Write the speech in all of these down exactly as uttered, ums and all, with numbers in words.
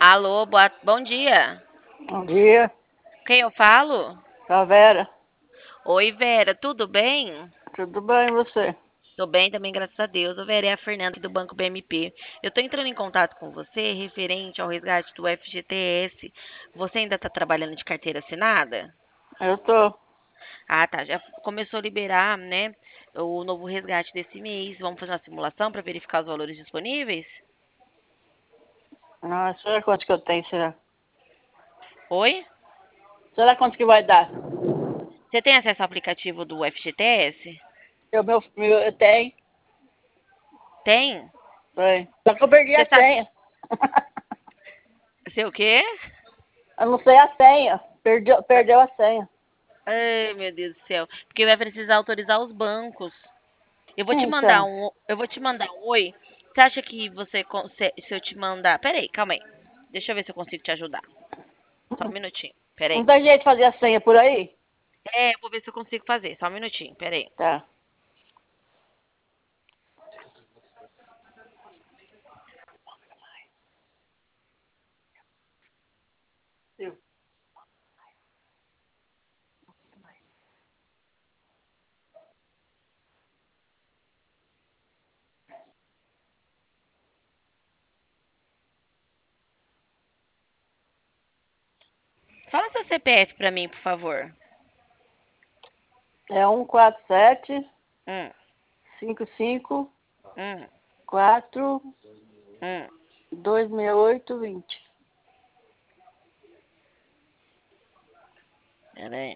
Alô, boa... bom dia. Bom dia, Quem eu falo? tá Vera? Oi, Vera, tudo bem? Tudo bem e você? Tô bem também, graças a Deus. Ô, Vera, é a Fernanda do Banco B M P. Eu tô entrando em contato com você referente ao resgate do F G T S. Você ainda tá trabalhando de carteira assinada? Eu tô. Ah, tá. Já começou a liberar, né, o novo resgate desse mês. Vamos fazer uma simulação para verificar os valores disponíveis? Ah, será quanto que eu tenho, será? Oi? Será quanto que vai dar? Você tem acesso ao aplicativo do F G T S? Eu, meu, meu, eu tenho, Tem? tem. Só que eu perdi Você a sabe... senha. Sei o quê? Eu não sei a senha. Perdeu, perdeu a senha. Ai, meu Deus do céu. Porque vai precisar autorizar os bancos. Eu vou te mandar Então, um, eu vou te mandar um oi. Você acha que você consegue, se eu te mandar, peraí, calma aí. Deixa eu ver se eu consigo te ajudar. Só um minutinho. Peraí. não tem jeito de fazer a senha por aí? É, eu vou ver se eu consigo fazer. Só um minutinho. Peraí. Tá. Fala seu C P F pra mim, por favor. É um quatro sete Hum, cinco cinco hum, quatro hum. dois seis oito vinte. Peraí.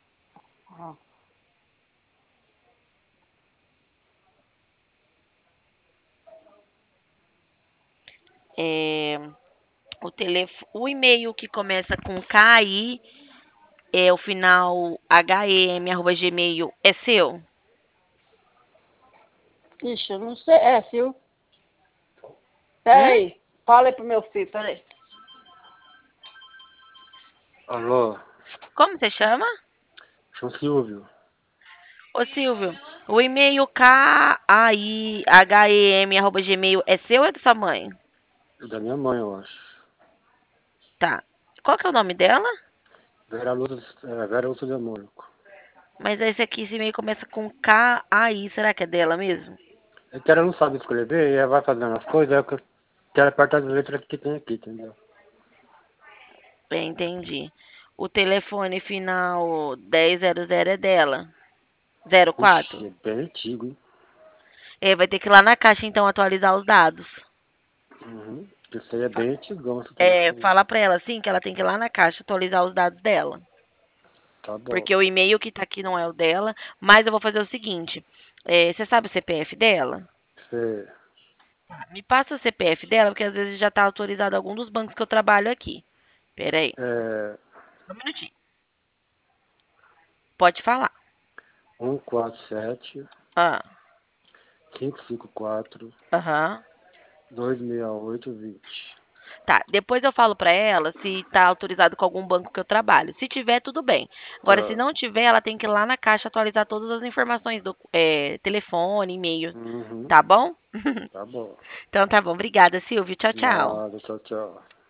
É, o telefone, o e-mail que começa com K I é o final hem arroba gmail é seu? Ixi, eu não sei. É, Sil. Pera Hum? aí. Fala aí pro meu filho, pera aí. Alô, Como você chama? sou Silvio. Ô Silvio, o e-mail kaim arroba gmail é seu ou é da sua mãe? É da minha mãe, eu acho. Tá. Qual que é o nome dela? Vera Lúcia, é, Vera Lúcia de Mônaco. Mas esse aqui, esse e-mail começa com K A I. Será que é dela mesmo? É que ela não sabe escrever e ela vai fazendo as coisas, é que eu quero apertar as letras que tem aqui, entendeu? É, entendi. O telefone final dez zero zero é dela. Zero quatro. Ixi, é bem antigo, hein? É, vai ter que ir lá na caixa então atualizar os dados. Uhum. Isso aí é bem antigão, esse É, telefone. fala pra ela sim que ela tem que ir lá na caixa atualizar os dados dela. Tá bom. Porque o e-mail que tá aqui não é o dela. Mas eu vou fazer o seguinte. É, você sabe o C P F dela? Você, Me passa o C P F dela, porque às vezes já está autorizado algum dos bancos que eu trabalho aqui. Pera aí. é Só um minutinho. Pode falar. um quatro sete Ah, cinco cinco quatro aham. dois seis oito vinte. Tá, depois eu falo pra ela se tá autorizado com algum banco que eu trabalho. Se tiver, tudo bem. Agora, se Tá. não tiver, ela tem que ir lá na caixa atualizar todas as informações do é, telefone, e-mail. Uhum. Tá bom? Tá bom. Então tá bom. Obrigada, Silvio. Tchau, tchau. Nada, tchau, tchau.